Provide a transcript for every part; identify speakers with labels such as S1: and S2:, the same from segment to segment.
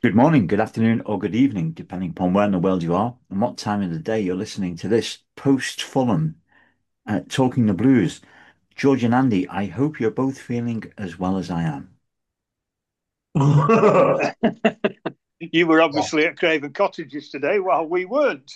S1: Good morning, good afternoon, or good evening, depending upon where in the world you are and what time of the day you're listening to this post-Fulham Talking the Blues. George and Andy, I hope you're both feeling as well as I am.
S2: You were obviously at Craven Cottage yesterday while we weren't.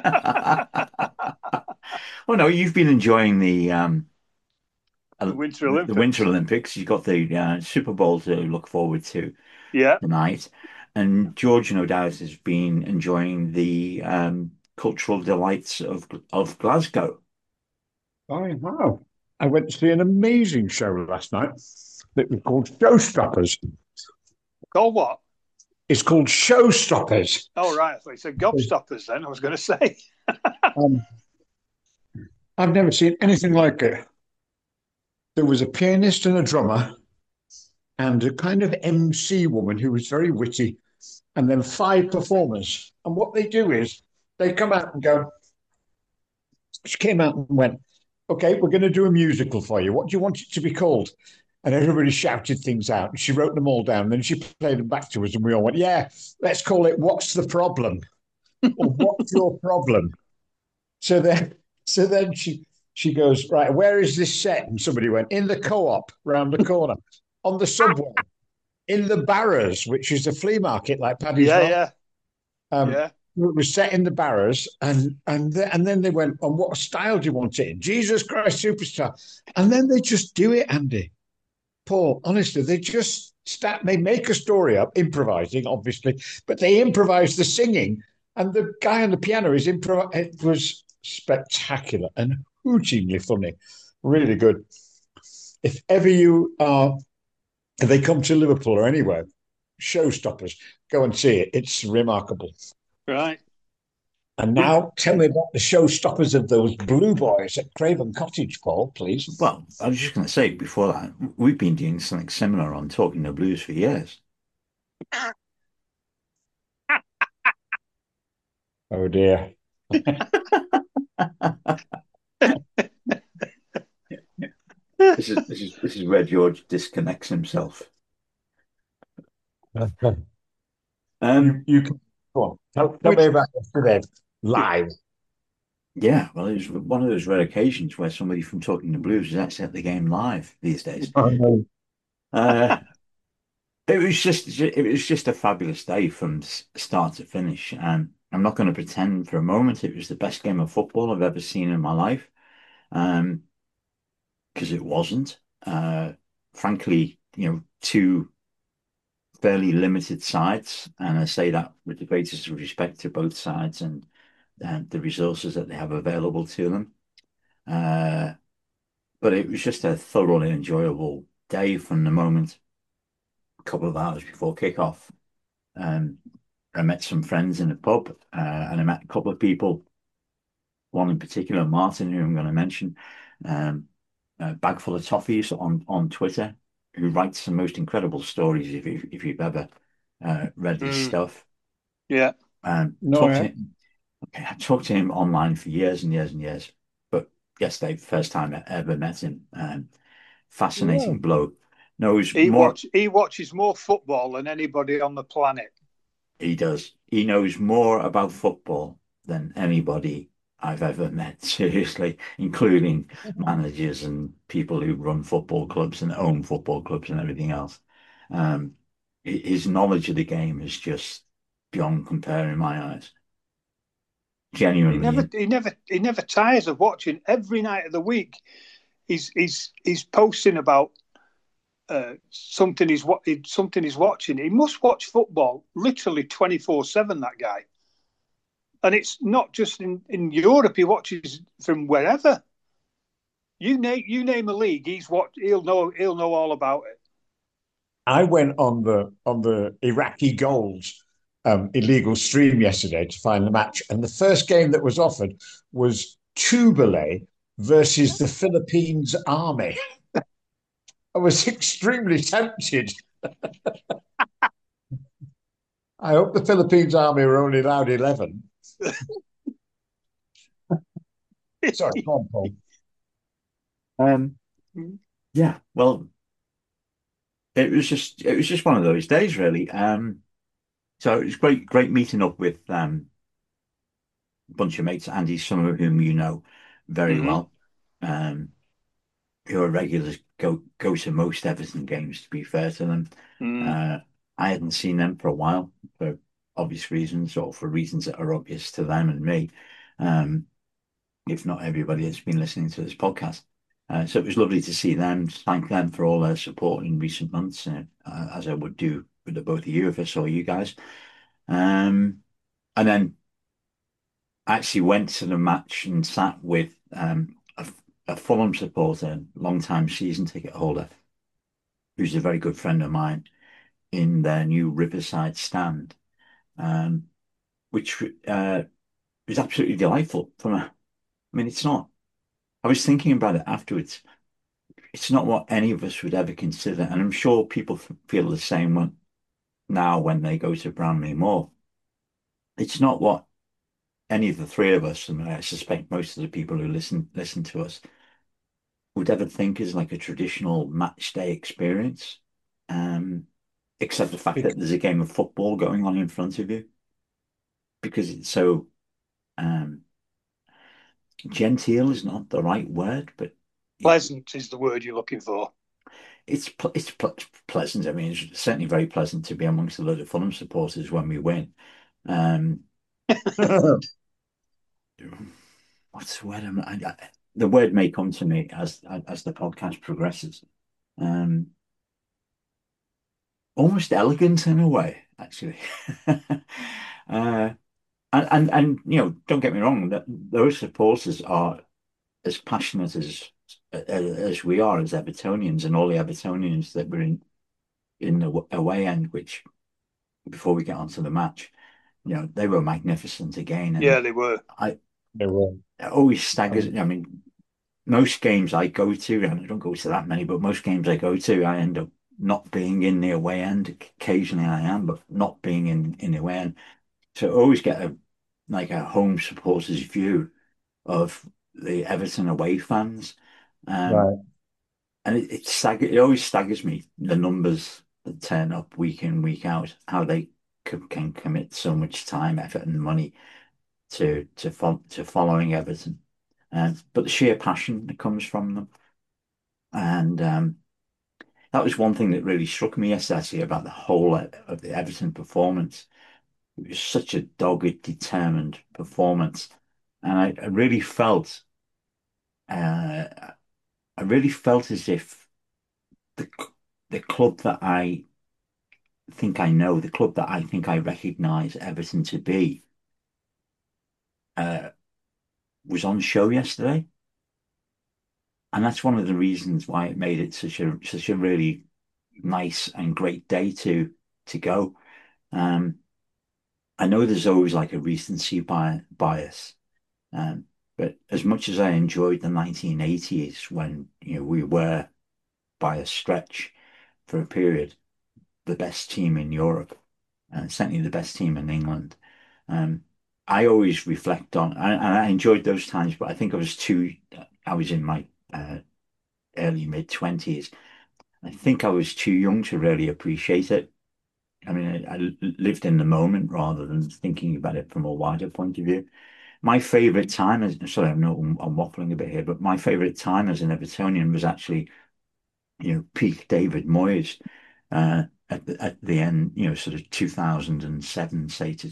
S1: Well, no, you've been enjoying
S2: The Winter
S1: the Winter
S2: Olympics.
S1: Olympics. You've got the Super Bowl to look forward to
S2: Yeah.
S1: tonight, and George, no doubt, has been enjoying the cultural delights of Glasgow.
S3: I have. I went to see an amazing show last night that was called Showstoppers.
S2: Call what?
S3: It's called Showstoppers.
S2: Oh, right. I thought you said gobstoppers then. I was going to say.
S3: Um, I've never seen anything like it. There was a pianist and a drummer and a kind of MC woman who was very witty, and then five performers. And what they do is they come out and go, she came out and went, okay, we're going to do a musical for you. What do you want it to be called? And everybody shouted things out. She wrote them all down. Then she played them back to us, and we all went, yeah, let's call it What's the Problem? Or What's Your Problem? So then, so then she goes, right, where is this set? And somebody went, in the co-op round the corner, on the subway, in the Barrows, which is a flea market like Paddy's
S2: Yeah,
S3: Market.
S2: yeah,
S3: Um,
S2: yeah.
S3: it was set in the Barrows, and then they went, "On what style do you want it in?" Jesus Christ Superstar, and then they just do it, Andy. Paul, honestly, they just start. They make a story up, improvising, obviously, but they improvise the singing, and the guy on the piano is improv. It was spectacular and hootingly funny, really good. If ever you are, if they come to Liverpool or anywhere, Showstoppers, go and see it. It's remarkable.
S2: Right.
S3: And
S2: We
S3: now tell me about the showstoppers of those Blue Boys at Craven Cottage, Paul, please.
S1: Well, I was just going to say before that, we've been doing something similar on Talking the Blues for years.
S3: Oh dear.
S1: This is where George disconnects himself. Um,
S3: You can go on. Tell me
S1: which
S3: about yesterday live.
S1: yeah, well, it was one of those rare occasions where somebody from Talking the Blues is actually at the game live these days.
S3: Oh, no.
S1: Uh, it was just a fabulous day from start to finish, and I'm not going to pretend for a moment it was the best game of football I've ever seen in my life, um, because it wasn't. Frankly, two fairly limited sides, and I say that with the greatest respect to both sides and the resources that they have available to them. Uh, but it was just a thoroughly enjoyable day from the moment, a couple of hours before kickoff. Um, I met some friends in the pub, and I met a couple of people, one in particular, Martin, who I'm going to mention, um, a bag full of toffees on Twitter, who writes the most incredible stories if you've ever read his
S2: mm,
S1: stuff.
S2: yeah.
S3: No,
S1: Talked to
S3: yeah.
S1: him, okay, I talked to him online for years and years and years, but yesterday, first time I ever met him.
S3: Yeah.
S1: Fascinating bloke. Knows more.
S2: He watches more football than anybody on the planet.
S1: He does. He knows more about football than anybody I've ever met, seriously, including managers and people who run football clubs and own football clubs and everything else. Um, his knowledge of the game is just beyond compare in my eyes. Genuinely.
S2: He never tires of watching. Every night of the week, he's posting about something he's watching. He must watch football literally 24/7. That guy, and it's not just in Europe. He watches from wherever. You name a league, he'll know all about it.
S3: I went on the Iraqi goals illegal stream yesterday to find the match, and the first game that was offered was Tubele versus the Philippines Army. I was extremely tempted. I hope the Philippines Army were only allowed 11. Sorry, go on, Paul.
S1: Um, yeah, well, it was just one of those days, really. So it was great meeting up with a bunch of mates, Andy, some of whom you know very
S2: Hmm.
S1: well, um, who are regulars, go to most Everton games, to be fair to them.
S2: Mm.
S1: Uh, I hadn't seen them for a while for obvious reasons, or for reasons that are obvious to them and me. Um, if not everybody that's been listening to this podcast. So it was lovely to see them, thank them for all their support in recent months, as I would do with the both of you if I saw you guys. And then I actually went to the match and sat with a Fulham supporter, long-time season ticket holder, who's a very good friend of mine, in their new Riverside stand, um, which was absolutely delightful. I mean, it's not. I was thinking about it afterwards. It's not what any of us would ever consider, and I'm sure people feel the same now when they go to Brownlee Moor. It's not what any of the three of us, and I suspect most of the people who listen to us, would ever think is like a traditional match day experience, um, except the fact that
S3: Bec-
S1: there's a game of football going on in front of you, because it's so um, genteel is not the right word, but it,
S2: Pleasant is the word you're looking for.
S1: it's pleasant. I mean, it's certainly very pleasant to be amongst a load of Fulham supporters when we win. Um, what's the word? The word may come to me as the podcast progresses. Um, Almost elegant in a way, actually. uh, and don't get me wrong, that those supporters are as passionate as we are as Evertonians, and all the Evertonians that were in the away end, which before we get onto the match, they were magnificent again,
S2: Yeah,
S1: and
S2: they were.
S1: I
S3: They were.
S1: it always staggers.
S3: Um,
S1: I mean, most games I go to, and I don't go to that many, but most games I go to, I end up not being in the away end. Occasionally I am, but not being in the away end. So I always get a home supporters view of the Everton away fans. Um,
S3: right.
S1: and it always staggers me, the numbers that turn up week in, week out, how they can commit so much time, effort, and money to following Everton. But the sheer passion that comes from them. And that was one thing that really struck me yesterday about the whole of the Everton performance. It was such a dogged, determined performance, and uh, I really felt as if the the club that I think I know, the club that I think I recognise Everton to be, uh, was on show yesterday, and that's one of the reasons why it made it such a really nice and great day to go. Um, I know there's always like a recency bias, um, but as much as I enjoyed the 1980s when we were by a stretch for a period the best team in Europe, and certainly the best team in England, um, I always reflect on and I enjoyed those times, but I think I was in my early mid 20s. I think I was too young to really appreciate it. I mean, I lived in the moment rather than thinking about it from a wider point of view. My favorite time as sorry, I'm waffling a bit here, but my favorite time as an Evertonian was actually, peak David Moyes, at the end, sort of 2007, say to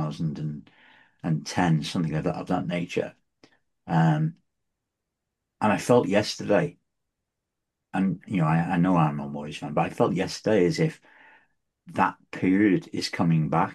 S1: 2010, something of that nature. Um, and I felt yesterday, and I know I'm a Moyes fan, but I felt yesterday as if that period is coming back.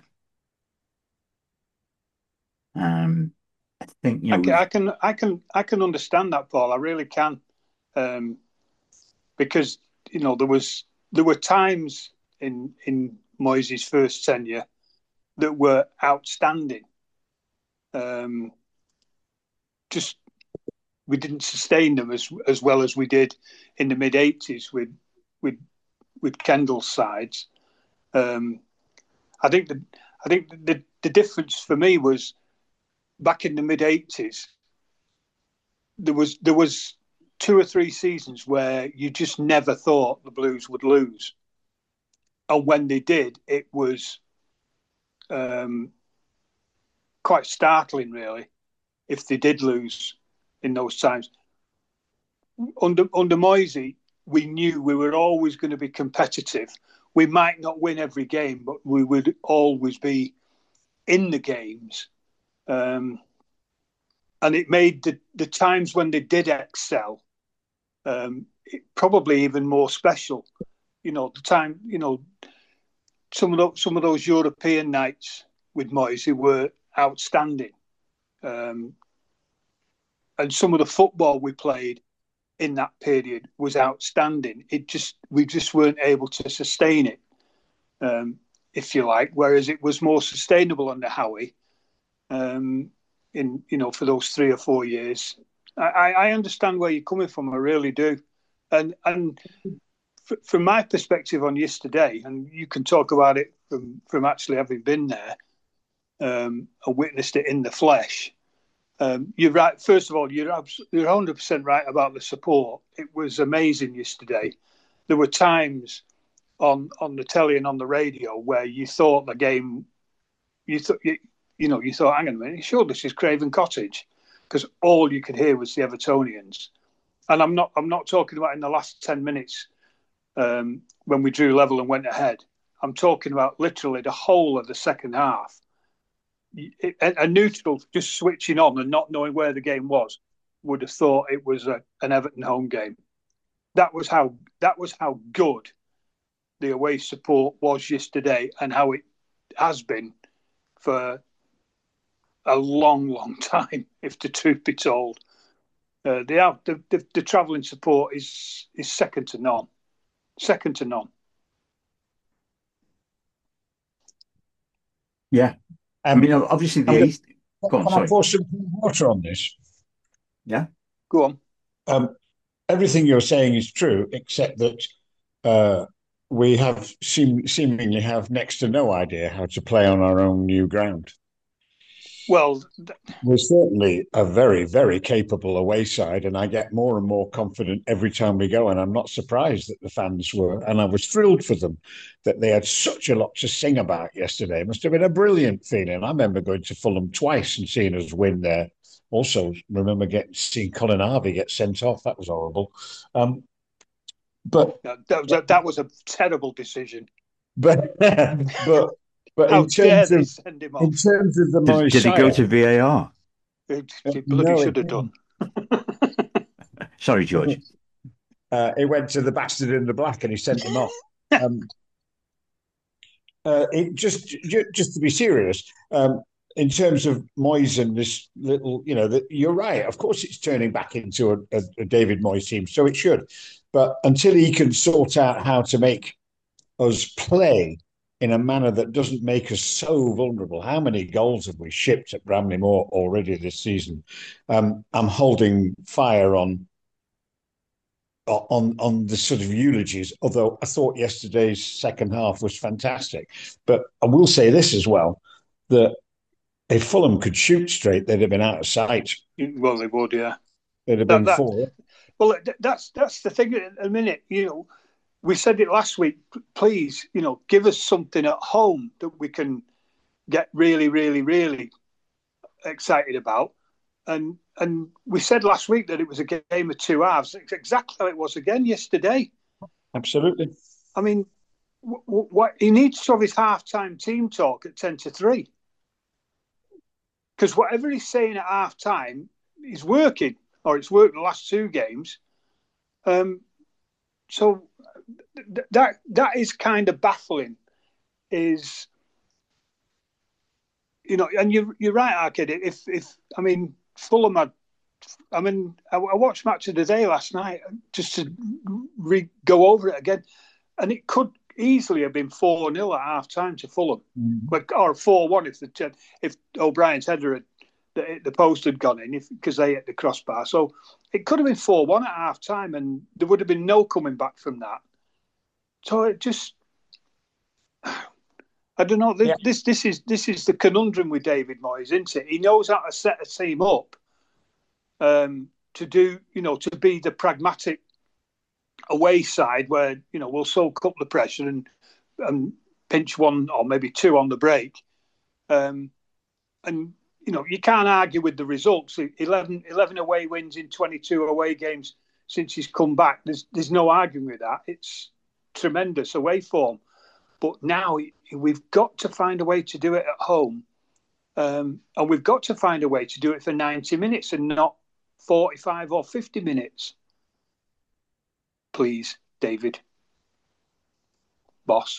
S1: Um, I think
S2: I can,
S1: we've
S2: I can, I can, I can understand that, Paul. I really can, um, because there were times in Moyes' first tenure that were outstanding. Um, just we didn't sustain them as well as we did in the mid 80s with with Kendall's sides. Um, I think the difference for me was back in the mid 80s. There was 2 or 3 seasons where you just never thought the Blues would lose, and when they did, it was quite startling, really, if they did lose in those times. Under Moisey, we knew we were always going to be competitive. We might not win every game, but we would always be in the games. And it made the times when they did excel probably even more special. The time, some of those European nights with Moisey were outstanding. And some of the football we played in that period was outstanding. We just weren't able to sustain it, if you like. Whereas it was more sustainable under Howie, for those 3 or 4 years. I understand where you're coming from. I really do. And from my perspective on yesterday, and you can talk about it from actually having been there and witnessed it in the flesh. You're right. First of all, you're 100% right about the support. It was amazing yesterday. There were times on the telly and on the radio where you thought the game, you thought, hang on a minute, sure, this is Craven Cottage, because all you could hear was the Evertonians. And I'm not talking about in the last 10 minutes when we drew level and went ahead. I'm talking about literally the whole of the second half. A neutral just switching on and not knowing where the game was would have thought it was an Everton home game. That was how good the away support was yesterday, and how it has been for a long, long time, if the truth be told. The travelling support is second to none. Second to none.
S1: Yeah. I mean, obviously the East.
S3: Go on, sorry. I pour some water on this?
S1: Yeah.
S2: Go
S3: on. Everything you're saying is true, except that we have seemingly have next to no idea how to play on our own new ground.
S2: Well,
S3: we're certainly a very, very capable away side, and I get more and more confident every time we go. And I'm not surprised that the fans were, and I was thrilled for them that they had such a lot to sing about yesterday. It must have been a brilliant feeling. I remember going to Fulham twice and seeing us win there. Also, remember seeing Colin Harvey get sent off. That was horrible. But
S2: that was a terrible decision.
S3: But
S2: how dare they send him off?
S3: In terms of the Moisey,
S1: did he go to VAR?
S2: He bloody should have done.
S1: Sorry, George.
S3: He went to the bastard in the black and he sent him off. Just to be serious, in terms of Moyes and this little, you're right. Of course, it's turning back into a David Moyes team, so it should. But until he can sort out how to make us play in a manner that doesn't make us so vulnerable. How many goals have we shipped at Bramley Moore already this season? I'm holding fire on the sort of eulogies, although I thought yesterday's second half was fantastic. But I will say this as well, that if Fulham could shoot straight, they'd have been out of sight.
S2: Well, they would, yeah.
S3: They'd have been 4.
S2: Well, that's the thing at the minute, we said it last week, please, give us something at home that we can get really, really, really excited about. And we said last week that it was a game of two halves. It's exactly how it was again yesterday.
S3: Absolutely.
S2: I mean, what he needs to have his half-time team talk at 10-3. Because whatever he's saying at half-time is working, or it's worked the last 2 games. So that is kind of baffling. And you're right, Arcade. If Fulham had, I watched Match of the Day last night just to go over it again, and it could easily have been 4-0 at half time to Fulham, or 4-1 if O'Brien's header had the post had gone in because they hit the crossbar. So it could have been 4-1 at half time, and there would have been no coming back from that. So it just, I don't know.
S3: Yeah.
S2: This is the conundrum with David Moyes, isn't it? He knows how to set a team up to do, to be the pragmatic away side where we'll soak up the pressure and pinch 1 or maybe 2 on the break, Um, and you can't argue with the results. 11 away wins in 22 away games since he's come back. There's no arguing with that. It's tremendous away form. But now we've got to find a way to do it at home. And we've got to find a way to do it for 90 minutes and not 45 or 50 minutes. Please, David. Boss.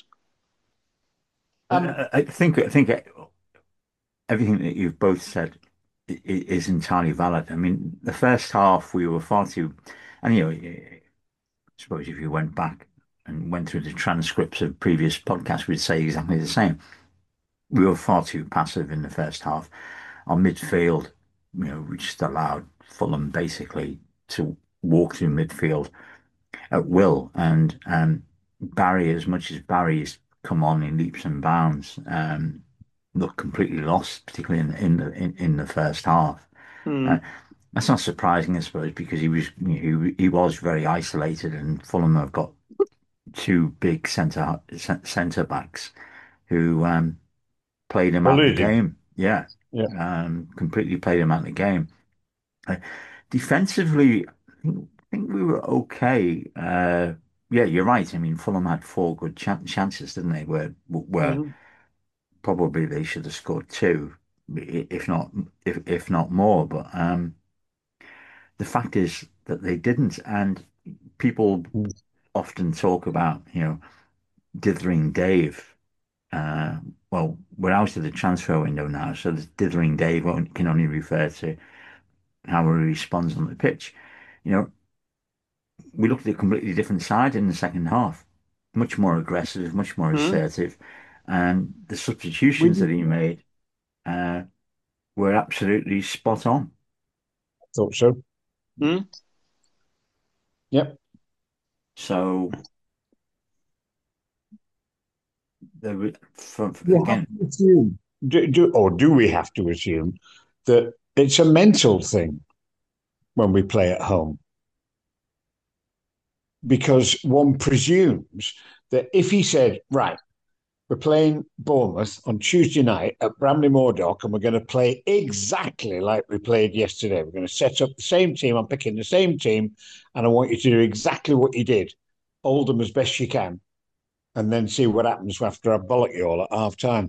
S1: I think everything that you've both said is entirely valid. I mean, the first half we were far too, and I suppose if you went back and went through the transcripts of previous podcasts, we'd say exactly the same. We were far too passive in the first half. Our midfield, we just allowed Fulham basically to walk through midfield at will, and Barry, as much as Barry's come on in leaps and bounds, looked completely lost, particularly in the first half. Uh,
S2: Mm.
S1: that's not surprising, I suppose, because he was very isolated, and Fulham have got two big centre backs who played him out of the
S3: Bullied him.
S1: game. Yeah,
S3: Yeah.
S1: completely played him out of the game. Uh, Defensively, I think we were okay. Yeah, you're right. I mean, Fulham had four good chances, didn't they? Where
S2: Mm.
S1: probably they should have scored two, if not if not more. But the fact is that they didn't, and people often talk about dithering Dave. Uh, well, we're out of the transfer window now, so the dithering Dave can only refer to how he responds on the pitch. You know, we looked at a completely different side in the second half, much more aggressive, much more
S2: Mm.
S1: assertive, and the
S3: We
S1: substitutions that he made uh, were absolutely spot on.
S3: thought so.
S2: Mm.
S3: Yep.
S1: So there were,
S3: You have
S1: again,
S3: to assume, or do we have to assume that it's a mental thing when we play at home? Because one presumes that if he said, right, we're playing Bournemouth on Tuesday night at Bramley Moordock, and we're going to play exactly like we played yesterday. We're going to set up the same team. I'm picking the same team, and I want you to do exactly what you did. Hold them as best you can, and then see what happens after I bollock you all at half time.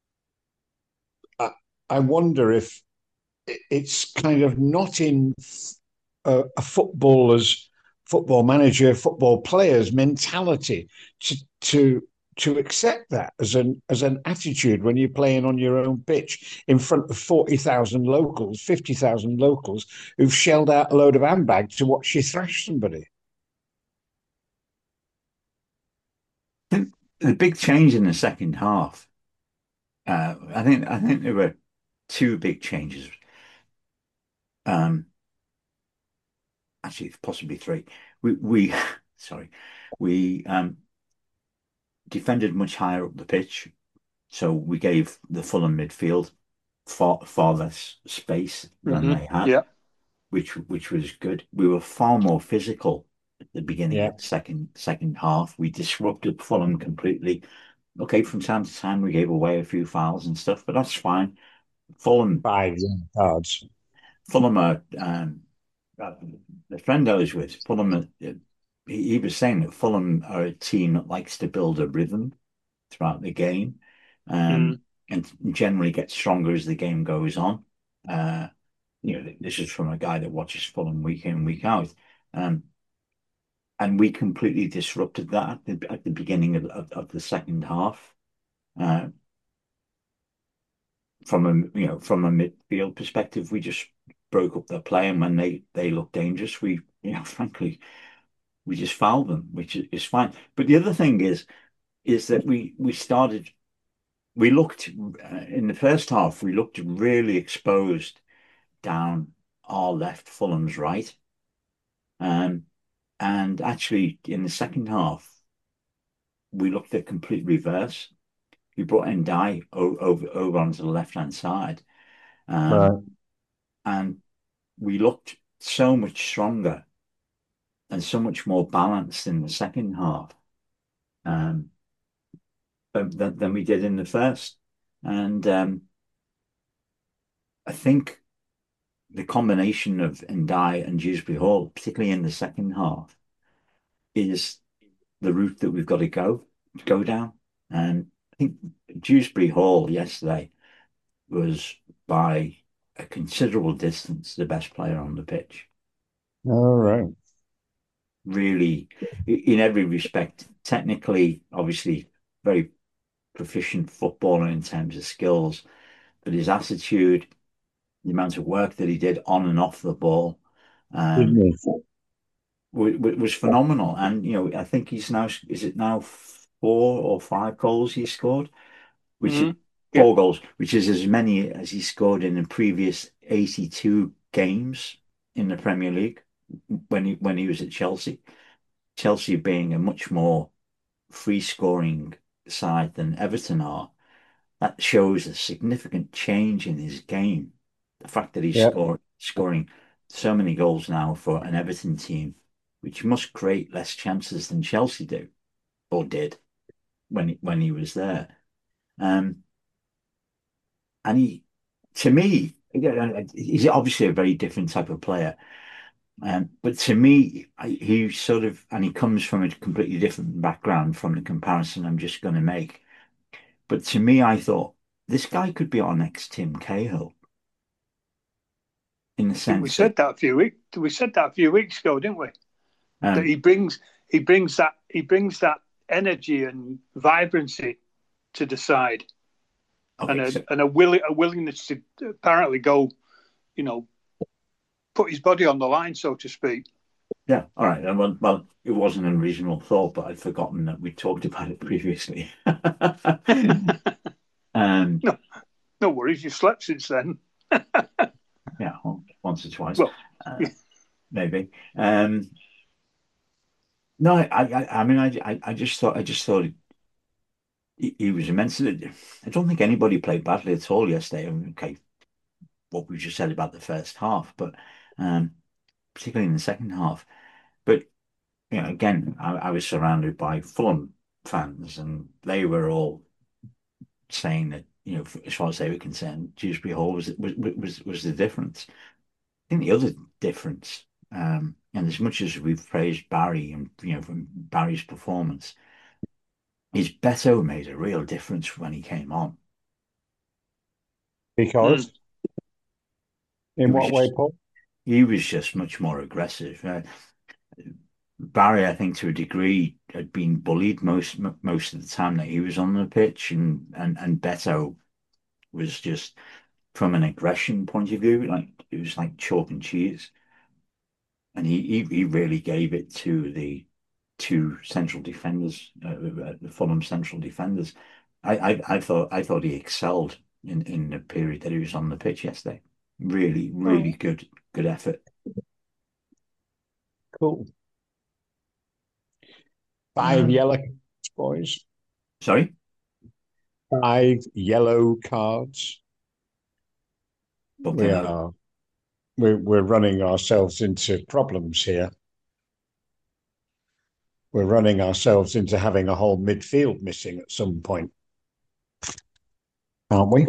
S3: I wonder if it's kind of not in a footballer's football manager, football player's mentality to accept that as an attitude when you're playing on your own pitch in front of 40,000 locals, 50,000 locals who've shelled out a load of handbags to watch you thrash somebody.
S1: the big change in the second half. I think there were two big changes. Um, Actually, possibly three. We sorry, we defended much higher up the pitch, so we gave the Fulham midfield far less space than
S2: Mm-hmm.
S1: they had,
S2: Yeah.
S1: which was good. We were far more physical at the beginning
S3: Yeah,
S1: of the second half. We disrupted Fulham completely. Okay, from time to time we gave away a few fouls and stuff, but that's fine. Fulham,
S3: five cards.
S1: Fulham are uh, the friend I was with, Fulham. He was saying that Fulham are a team that likes to build a rhythm throughout the game,
S2: Mm.
S1: and generally get stronger as the game goes on. Uh, this is from a guy that watches Fulham week in, week out. Um, and we completely disrupted that at the beginning of the second half. Uh, from a midfield perspective, we just broke up their play, and when they looked dangerous, we frankly we just fouled them, which is fine. But the other thing is that we looked in the first half, we looked really exposed down our left, Fulham's right. Um, and actually, in the second half, we looked at complete reverse. We brought in over onto the left hand side, um,
S3: Right.
S1: and we looked so much stronger and so much more balanced in the second half um, than we did in the first. And I think the combination of Ndiaye and Dewsbury Hall, particularly in the second half, is the route that we've got to go down. And I think Dewsbury Hall yesterday was by a considerable distance the best player on the pitch.
S3: All right.
S1: Really, in every respect, technically, obviously, very proficient footballer in terms of skills, but his attitude, the amount of work that he did on and off the ball,
S3: Didn't
S1: um,
S3: he?
S1: was phenomenal. And I think he's now is it now 4 or 5 goals he scored, which is
S2: Mm. Yeah.
S1: 4 goals, which is as many as he scored in the previous 82 games in the Premier League when he was at Chelsea. Chelsea being a much more free scoring side than Everton are, that shows a significant change in his game. The fact that he's
S3: Yeah.
S1: scoring so many goals now for an Everton team, which must create less chances than Chelsea do or did when he was there. Um, and to me, again, he's obviously a very different type of player. But to me, he sort of, and he comes from a completely different background from the comparison I'm just going to make. But to me, I thought this guy could be our next Tim Cahill in the
S2: I think we
S1: sense that
S2: said that a few weeks. We said that a few weeks ago, didn't we? That
S1: um,
S2: he brings that energy and vibrancy to the side, and
S1: okay,
S2: a
S1: so
S2: and a willingness to apparently go, you know, put his body on the line, so to speak.
S1: yeah, all right. Well, it wasn't an original thought, but I'd forgotten that we talked about it previously. Um,
S2: No, no worries. You've slept since then.
S1: yeah, once or twice,
S2: Well,
S1: uh, maybe. No, I mean, I just thought he was immense. I don't think anybody played badly at all yesterday. I mean, okay, what we just said about the first half, but particularly in the second half. But again, I was surrounded by Fulham fans, and they were all saying that as far as they were concerned, Dewsbury Hall was the difference. I think the other difference, and as much as we've praised Barry and from Barry's performance, is Beto made a real difference when he came on.
S2: mm,
S3: Because
S1: He
S3: in
S1: was
S3: what way,
S1: just
S3: Paul?
S1: he was just much more aggressive. Barry, I think, to a degree, had been bullied most of the time that he was on the pitch, and Beto was just from an aggression point of view, like it was like chalk and cheese, and he really gave it to the two central defenders, the Fulham central defenders. I thought he excelled in the period that he was on the pitch yesterday. Really, really
S2: oh,
S1: good effort.
S3: Cool. 5
S1: Um,
S3: yellow cards, boys.
S1: sorry,
S3: 5 yellow cards.
S1: booked
S3: We
S1: in over.
S3: are we're running ourselves into problems here. We're running ourselves into having a whole midfield missing at some point, aren't we?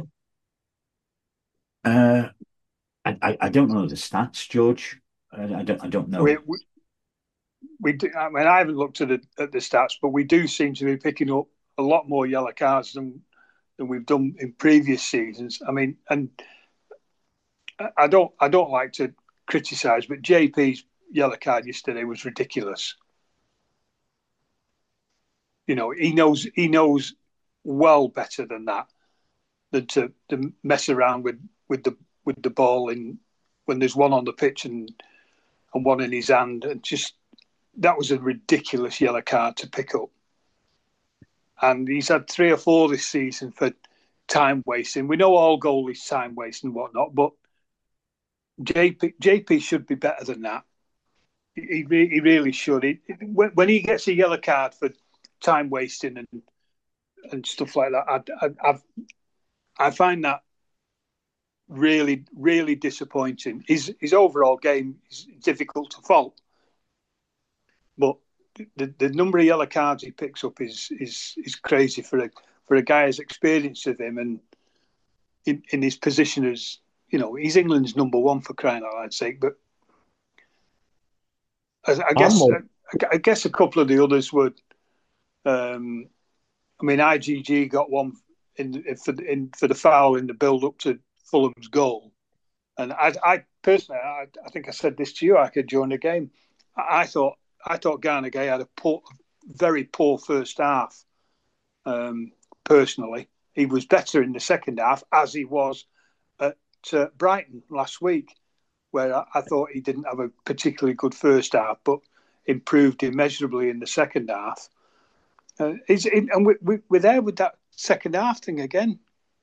S1: Uh, I don't know the stats, George. I don't
S2: we,
S1: know.
S2: we we do. I mean, I haven't looked at the stats, but we do seem to be picking up a lot more yellow cards than we've done in previous seasons. I mean, and I don't like to criticise, but JP's yellow card yesterday was ridiculous. He knows well better than that, than to mess around with the ball in when there's one on the pitch and one in his hand, and just that was a ridiculous yellow card to pick up. And he's had 3 or 4 this season for time wasting. We know all goalies time wasting and whatnot, but JP should be better than that. He really should. When he gets a yellow card for time wasting and stuff like that, I find that really, really disappointing. His overall game is difficult to fault, but the number of yellow cards he picks up is crazy for a guy as experienced as him, and in his position as, he's England's number one for crying out loud sake. But I
S3: I'm
S2: guess
S3: more,
S2: I guess a couple of the others would. I mean, IGG got one for the foul in the build up to Fulham's goal, and I personally, I think I said this to you, I could during the game. I thought Garner Gay had a very poor first half. Personally, he was better in the second half, as he was at Brighton last week, where I thought he didn't have a particularly good first half, but improved immeasurably in the second half. And we're there with that second half thing again.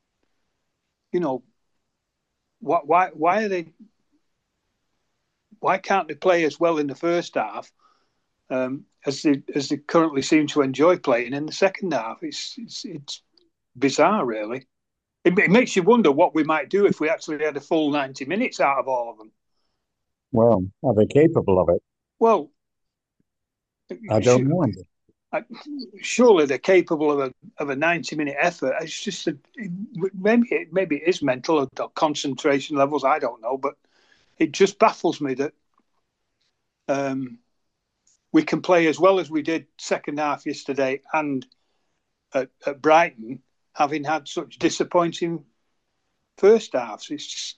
S2: Why are they? Why can't they play as well in the first half as they currently seem to enjoy playing in the second half? It's bizarre, really. It makes you wonder what we might do if we actually had a full 90 minutes out of all of them.
S3: well, are they capable of it?
S2: Well,
S3: I don't know.
S2: surely they're capable of a 90-minute effort. It's just maybe it is mental or concentration levels. I don't know, but it just baffles me that we can play as well as we did second half yesterday and at Brighton, having had such disappointing first halves. It's just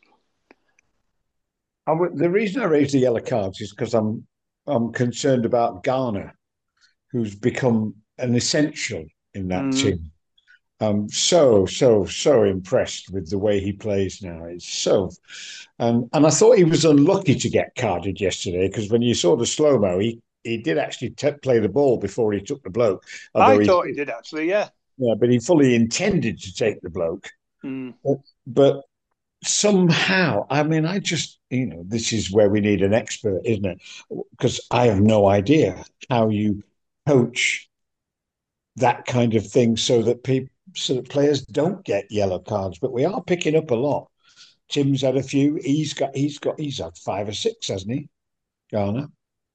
S3: The reason I raise the yellow cards is because I'm concerned about Garner, who's become an essential in that team. I'm so impressed with the way he plays now. It's so, and I thought he was unlucky to get carded yesterday because when you saw the slow mo, he did actually play the ball before he took the bloke.
S2: I thought he did actually, yeah.
S3: Yeah, but he fully intended to take the bloke. But somehow, I mean, I just, this is where we need an expert, isn't it? Because I have no idea how you coach that kind of thing so that players don't get yellow cards. But we are picking up a lot. Tim's had a few. He's had 5 or 6, hasn't he, Garner?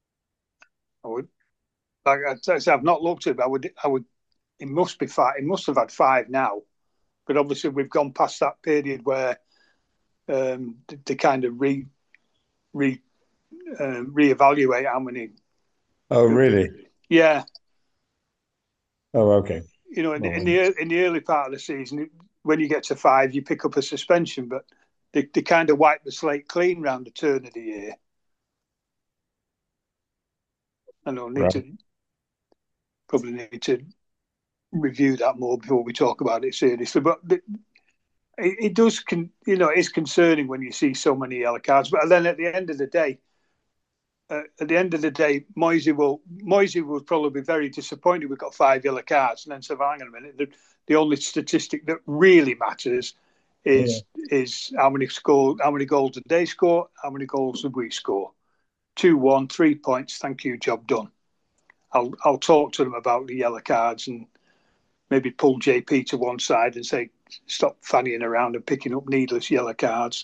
S2: Like I said, I've not looked at it. I would. It must be 5. It must have had 5 now, but obviously we've gone past that period where they kind of reevaluate how many.
S3: Oh, really?
S2: Yeah.
S3: Oh, okay.
S2: In the early part of the season, when you get to 5, you pick up a suspension, but they kind of wipe the slate clean round the turn of the year. I know probably need to review that more before we talk about it seriously. But it does, it's concerning when you see so many yellow cards. But then at the end of the day, Moisey will probably be very disappointed we've got 5 yellow cards, and then say, hang on a minute, the only statistic that really matters is how many goals did they score, how many goals did we score? 2-1, 3 points, thank you, job done. I'll talk to them about the yellow cards and maybe pull JP to one side and say, stop fannying around and picking up needless yellow cards.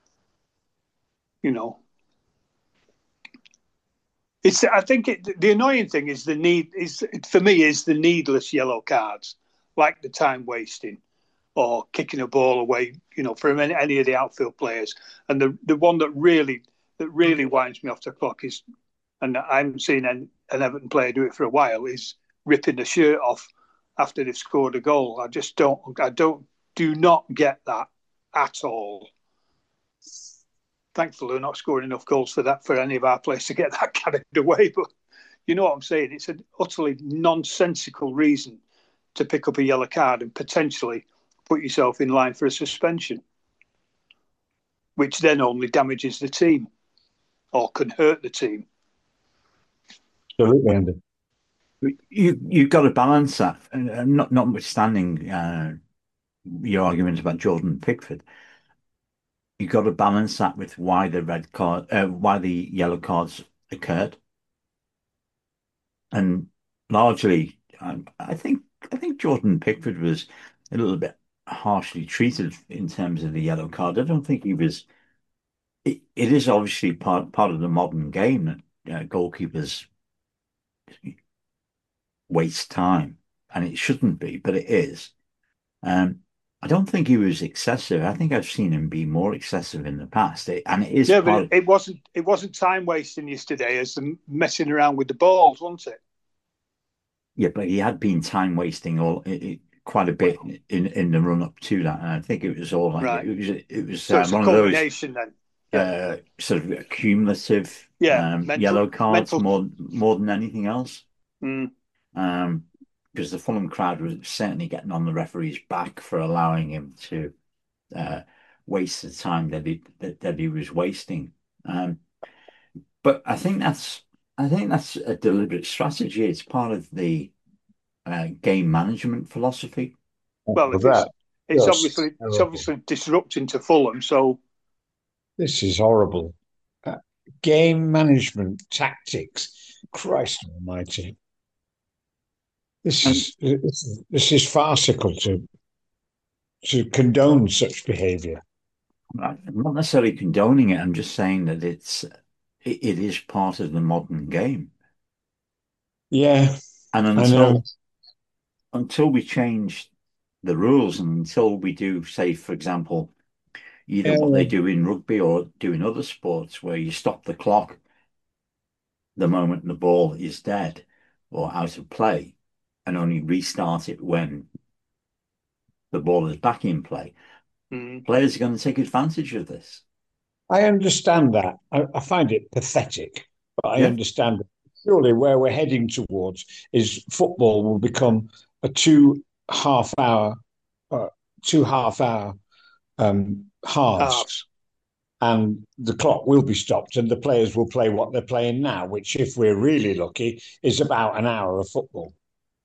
S2: I think the annoying thing is for me the needless yellow cards, like the time wasting or kicking a ball away, from any of the outfield players. And the one that really winds me off the clock is, and I haven't seen an Everton player do it for a while, is ripping the shirt off after they've scored a goal. I do not get that at all. Thankfully, we're not scoring enough goals for any of our players to get that carried away. But you know what I'm saying? It's an utterly nonsensical reason to pick up a yellow card and potentially put yourself in line for a suspension, which then only damages the team or can hurt the team.
S3: Absolutely, Andy.
S1: You've got to balance that, notwithstanding your argument about Jordan Pickford. You've got to balance that with why the yellow cards occurred, and largely, I think Jordan Pickford was a little bit harshly treated in terms of the yellow card. I don't think he was. It is obviously part of the modern game that goalkeepers waste time, and it shouldn't be, but it is. I don't think he was excessive. I think I've seen him be more excessive in the past. And it is
S2: Yeah, but
S1: part of,
S2: it wasn't time wasting yesterday as the messing around with the balls, wasn't it?
S1: yeah, but he had been time wasting quite a bit
S2: Well,
S1: in the run up to that. And I think it was all like
S2: right.
S1: it was
S2: So it's a
S1: one of those
S2: combination then. Yeah,
S1: sort of cumulative
S2: yeah.
S1: yellow cards
S2: Mental.
S1: more than anything else.
S2: Mm,
S1: Um, because the Fulham crowd was certainly getting on the referee's back for allowing him to uh, waste the time that he was wasting. Um, but I think that's a deliberate strategy. It's part of the game management philosophy.
S2: well,
S3: Oh,
S2: if
S3: that
S2: it's
S3: just
S2: obviously it's
S3: terrible.
S2: obviously disrupting to Fulham. So
S3: This is horrible. Uh, Game management tactics. Christ Almighty.
S1: And
S3: This is farcical to condone such behaviour.
S1: I'm not necessarily condoning it. I'm just saying that it is part of the modern game.
S3: Yeah,
S1: And
S3: I know.
S1: until we change the rules and until we do, say, for example, either what they
S3: Yeah,
S1: do in rugby or do in other sports where you stop the clock the moment the ball is dead or out of play and only restart it when the ball is back in play,
S2: mm,
S1: players are going to take advantage of this.
S3: I understand that. I find it pathetic, but I
S1: Yeah.
S3: understand it. Surely where we're heading towards is football will become a half hour, uh, 2 half hour halves,
S2: halves.
S3: and the clock will be stopped, and the players will play what they're playing now, which, if we're really lucky, is about an hour of football.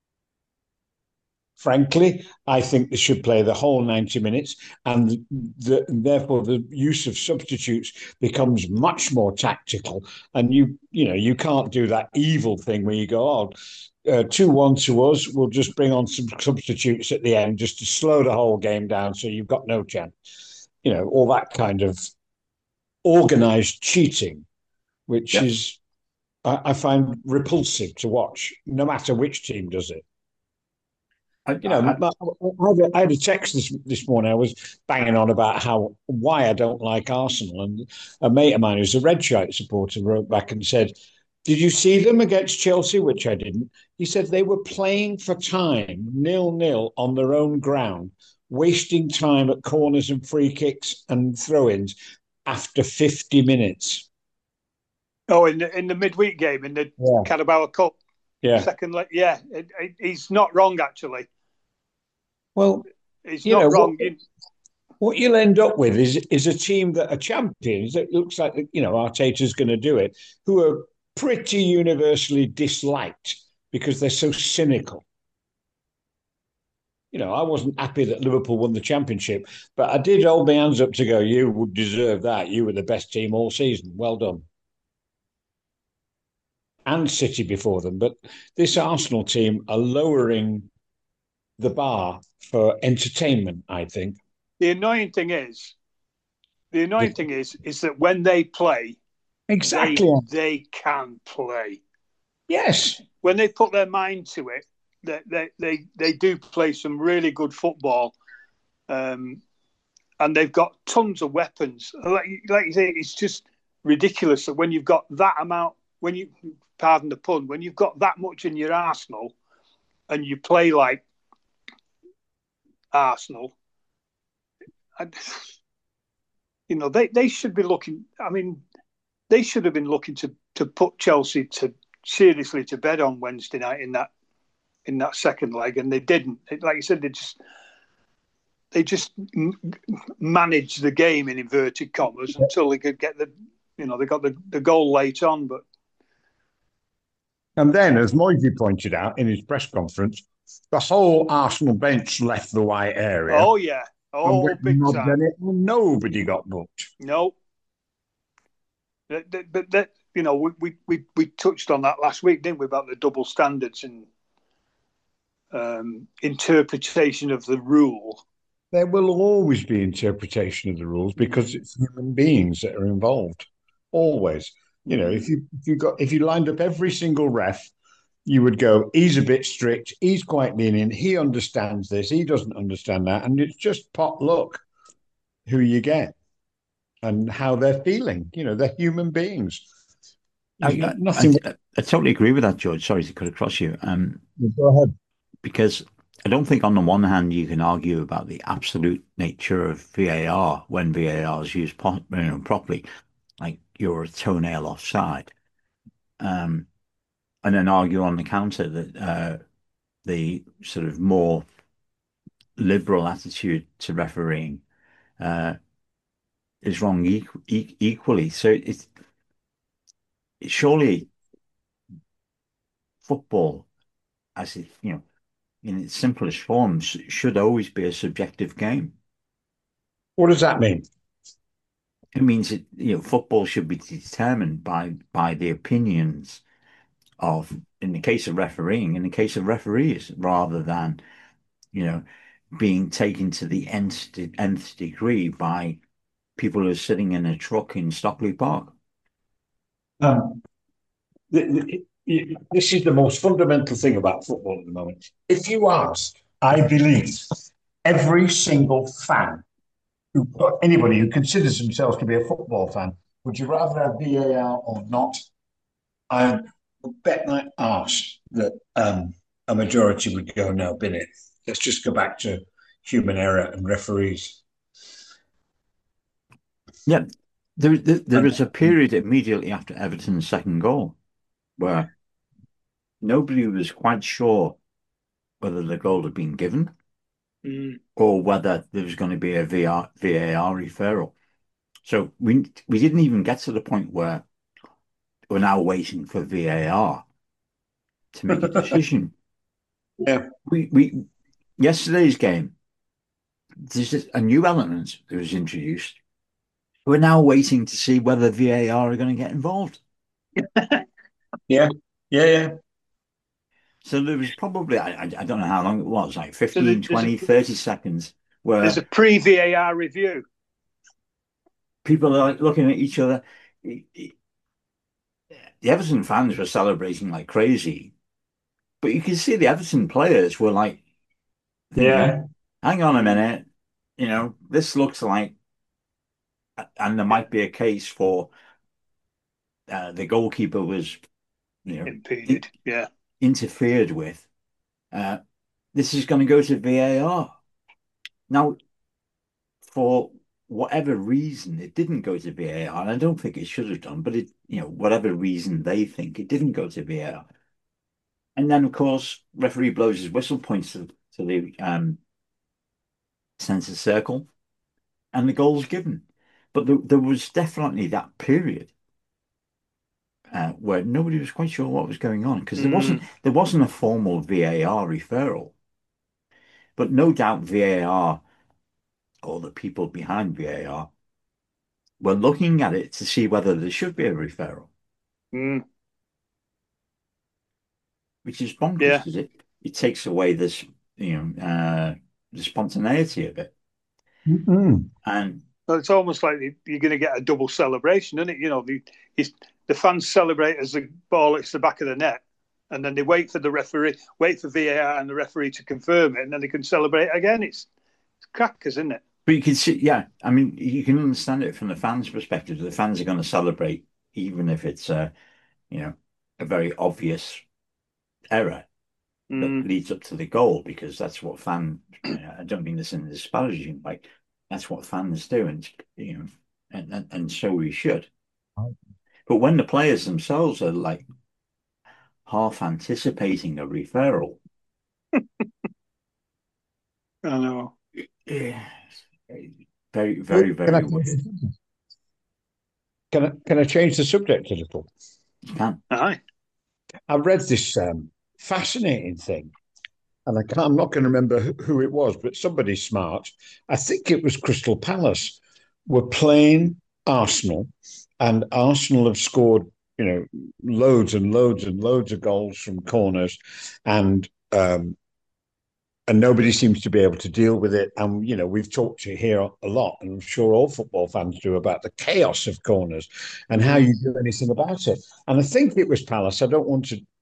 S3: Frankly, I think they should play the whole 90 minutes, and therefore the use of substitutes becomes much more tactical. And you can't do that evil thing where you go, oh, 2-1 to us, we'll just bring on some substitutes at the end just to slow the whole game down so you've got no chance. All that kind of organized cheating, which
S1: Yeah.
S3: is, I find repulsive to watch, no matter which team does it.
S1: I,
S3: You know,
S1: I,
S3: I had a text this morning. I was banging on about why I don't like Arsenal, and a mate of mine who's a red shirt supporter wrote back and said, "Did you see them against Chelsea?" Which I didn't. He said they were playing for time, 0-0 on their own ground, wasting time at corners and free kicks and throw-ins after 50 minutes.
S2: Oh, in the midweek game in the
S3: Yeah,
S2: Carabao Cup
S3: yeah.
S2: second leg. Yeah, he's not wrong actually.
S3: Well,
S2: He's
S3: you
S2: not
S3: know what
S2: wrong.
S3: what you'll end up with is a team that are champions. It looks like Arteta's going to do it, who are pretty universally disliked because they're so cynical. I wasn't happy that Liverpool won the championship, but I did hold my hands up to go, you would deserve that. You were the best team all season. Well done. And City before them. But this Arsenal team are lowering the bar for entertainment, I think.
S2: The annoying thing is, is that when they play, they
S3: Exactly.
S2: they can play.
S3: Yes.
S2: When they put their mind to it, they do play some really good football, and they've got tons of weapons. Like you say, it's just ridiculous that when you've got that amount, when you pardon the pun, when you've got that much in your arsenal, and you play like Arsenal, and, they should be looking. I mean, they should have been looking to put Chelsea to seriously to bed on Wednesday night in that second leg, and they didn't. Like you said, they just managed the game in inverted commas until they could get they got the goal late on. But
S3: And then, as Moisey pointed out in his press conference, the whole Arsenal bench left the white area
S2: oh yeah,
S3: and
S2: oh
S3: went
S2: big
S3: mobbed
S2: time.
S3: in it, and nobody got booked.
S2: No, but that we touched on that last week, didn't we, about the double standards and interpretation of the rule.
S3: There will always be interpretation of the rules because it's human beings that are involved. Always. If you lined up every single ref, you would go, he's a bit strict, he's quite lenient, he understands this, he doesn't understand that, and it's just pot luck who you get and how they're feeling. They're human beings.
S1: I, I,
S3: Nothing.
S1: I totally agree with that, George. Sorry to cut across you.
S3: Go ahead.
S1: Because I don't think on the one hand you can argue about the absolute nature of VAR when VAR is used properly, like you're a toenail offside, and then argue on the counter that the sort of more liberal attitude to refereeing uh, is wrong equally. So it's surely football, as it in its simplest forms, should always be a subjective game.
S3: What does that mean?
S1: It means that football should be determined by the opinions of, in the case of refereeing, in the case of referees, rather than you know being taken to the nth degree by people who are sitting in a truck in Stockley Park.
S3: Um, this is the most fundamental thing about football at the moment. If you ask, I believe, every single fan, anybody who considers themselves to be a football fan, would you rather have VAR or not? I would bet my arse that a majority would go, no, bin it. Let's just go back to human error and referees.
S1: Yeah, there was a period immediately after Everton's second goal where nobody was quite sure whether the goal had been given or whether there was going to be a VAR referral. So we didn't even get to the point where we're now waiting for VAR to make a decision.
S3: Yeah.
S1: We yesterday's game, there's just a new element that was introduced. We're now waiting to see whether VAR are going to get involved.
S3: Yeah. Yeah.
S1: So there was probably, I don't know how long it was, like 15, 20, 30 seconds where
S2: there's a pre-VAR review.
S1: People are like looking at each other. The Everton fans were celebrating like crazy, but you can see the Everton players were like thinking, hang on a minute, this looks like, and there might be a case for the goalkeeper was,
S2: impeded,
S1: interfered with. This is going to go to VAR. Now, for whatever reason, it didn't go to VAR, and I don't think it should have done, but whatever reason they think, it didn't go to VAR. And then, of course, referee blows his whistle, points to the centre circle, and the goal's given. But there was definitely that period where nobody was quite sure what was going on because there wasn't a formal VAR referral. But no doubt VAR or the people behind VAR were looking at it to see whether there should be a referral. Which is bonkers because it takes away this, the spontaneity of it. And
S2: well, it's almost like you're going to get a double celebration, isn't it? The fans celebrate as the ball hits the back of the net, and then they wait for VAR and the referee to confirm it, and then they can celebrate again. It's crackers, isn't it?
S1: But you can see, I mean, you can understand it from the fans' perspective. The fans are going to celebrate even if it's a very obvious error that leads up to the goal, because that's what I don't mean this in a disparaging way. That's what fans do, and so we should. But when the players themselves are like half anticipating a referral,
S2: I know.
S1: Yeah, very, very, very.
S3: Can I change the subject a little?
S1: You can.
S2: Aye.
S3: I read this fascinating thing, and I'm not going to remember who it was, but somebody smart. I think it was Crystal Palace were playing Arsenal, and Arsenal have scored, loads and loads and loads of goals from corners, and nobody seems to be able to deal with it. And, we've talked to here a lot, and I'm sure all football fans do, about the chaos of corners and how you do anything about it. And I think it was Palace. I don't want to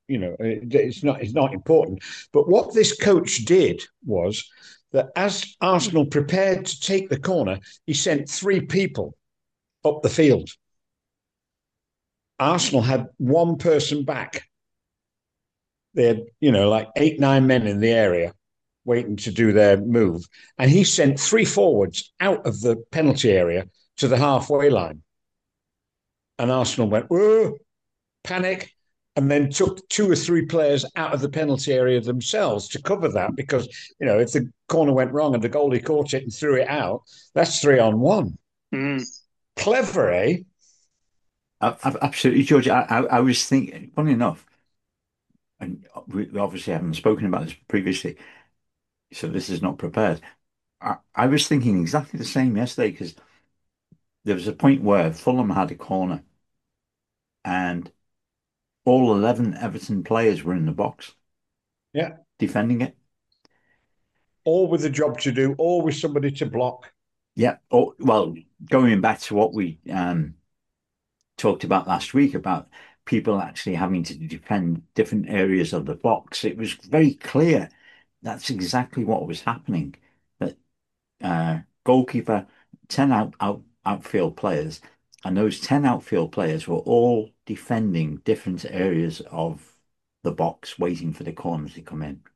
S3: it's not important. But what this coach did was that as Arsenal prepared to take the corner, he sent three people up the field. Arsenal had one person back. They had, like 8, 9 men in the area waiting to do their move. And he sent three forwards out of the penalty area to the halfway line. And Arsenal went, whoa, panic, and then took two or three players out of the penalty area themselves to cover that. Because, if the corner went wrong and the goalie caught it and threw it out, that's 3-on-1.
S2: Mm.
S3: Clever, eh?
S1: Absolutely, George. I was thinking, funny enough, and we obviously haven't spoken about this previously, so this is not prepared. I was thinking exactly the same yesterday because there was a point where Fulham had a corner and all 11 Everton players were in the box
S3: Yeah.
S1: defending it.
S3: All with a job to do, all with somebody to block.
S1: Yeah. Oh, well, going back to what we talked about last week about people actually having to defend different areas of the box, it was very clear that's exactly what was happening. That goalkeeper, 10 outfield players, and those 10 outfield players were all defending different areas of the box, waiting for the corner to come in.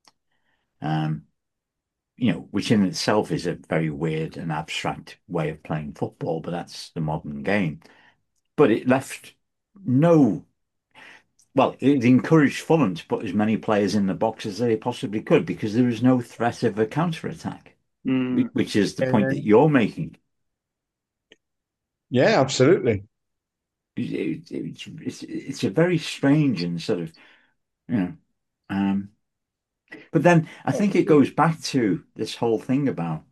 S1: Which in itself is a very weird and abstract way of playing football, but that's the modern game. But it left no, well, it encouraged Fulham to put as many players in the box as they possibly could because there was no threat of a counter-attack, which is the point that you're making.
S3: Yeah, absolutely.
S1: It's a very strange and sort of, you know, but then I think it goes back to this whole thing about,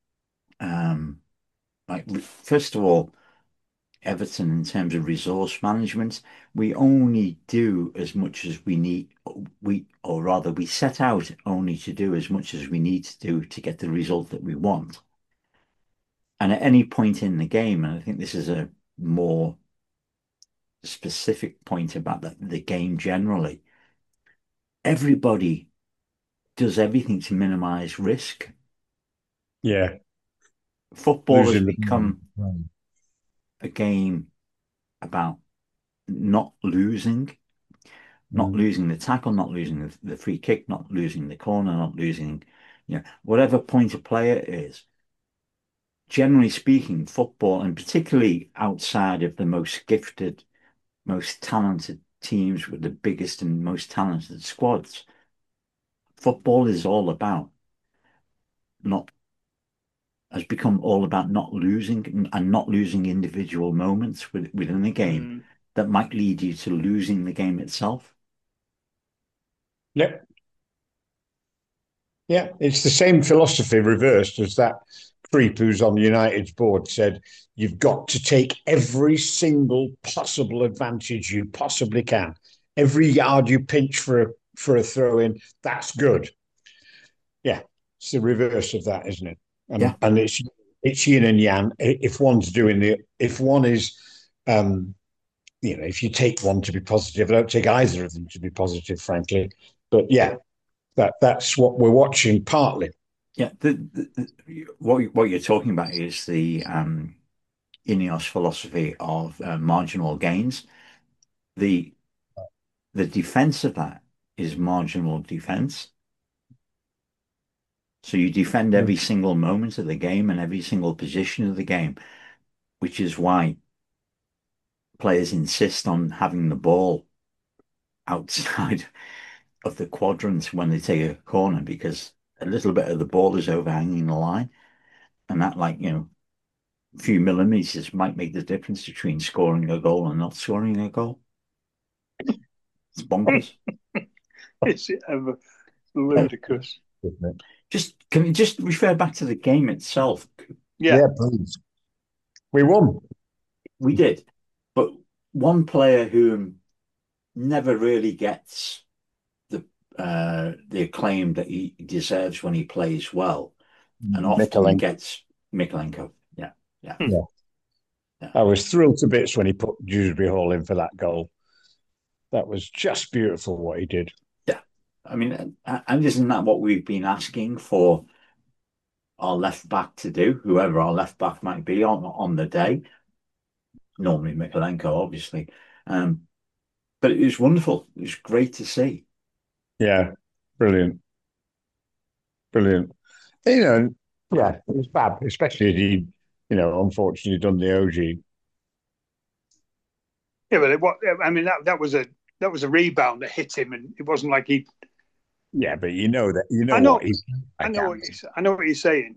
S1: like, first of all, Everton in terms of resource management, we only do as much as we need, or rather, we set out only to do as much as we need to do to get the result that we want. And at any point in the game, and I think this is a more specific point about the game generally, everybody does everything to minimize risk.
S3: Yeah.
S1: Football has become a game about not losing, not losing the tackle, not losing the free kick, not losing the corner, not losing, whatever point of play it is. Generally speaking, football, and particularly outside of the most gifted, most talented teams with the biggest and most talented squads, football is all about not has become all about not losing and not losing individual moments within the game that might lead you to losing the game itself.
S3: Yep. Yeah, it's the same philosophy reversed as that creep who's on United's board said, you've got to take every single possible advantage you possibly can. Every yard you pinch for a throw in, that's good. Yeah, it's the reverse of that, isn't it? And it's yin and yang. If one is, if you take one to be positive, I don't take either of them to be positive, frankly. But yeah, that's what we're watching partly.
S1: Yeah, what you're talking about is the Ineos philosophy of marginal gains. The defense of that is marginal defense. So you defend every single moment of the game and every single position of the game, which is why players insist on having the ball outside of the quadrants when they take a corner because a little bit of the ball is overhanging the line. And that, a few millimeters might make the difference between scoring a goal and not scoring a goal. It's bonkers.
S2: It's ever ludicrous.
S1: Can we just refer back to the game itself?
S3: Yeah, please. We won.
S1: We did. But one player who never really gets the acclaim that he deserves when he plays well, and often gets Mykolenko. Yeah.
S3: I was thrilled to bits when he put Dewsbury Hall in for that goal. That was just beautiful what he did.
S1: Yeah. I mean, and isn't that what we've been asking for our left back to do, whoever our left back might be on the day? Normally Mikalenko, obviously. Um, but it was wonderful. It was great to see.
S3: Yeah, brilliant, brilliant. You know, yeah, it was bad, especially if he, unfortunately done the OG.
S2: Yeah, but I mean that was a rebound that hit him, and it wasn't like he.
S3: Yeah, but you know
S2: I
S3: what
S2: know,
S3: he's like, Andy.
S2: I know what you're saying.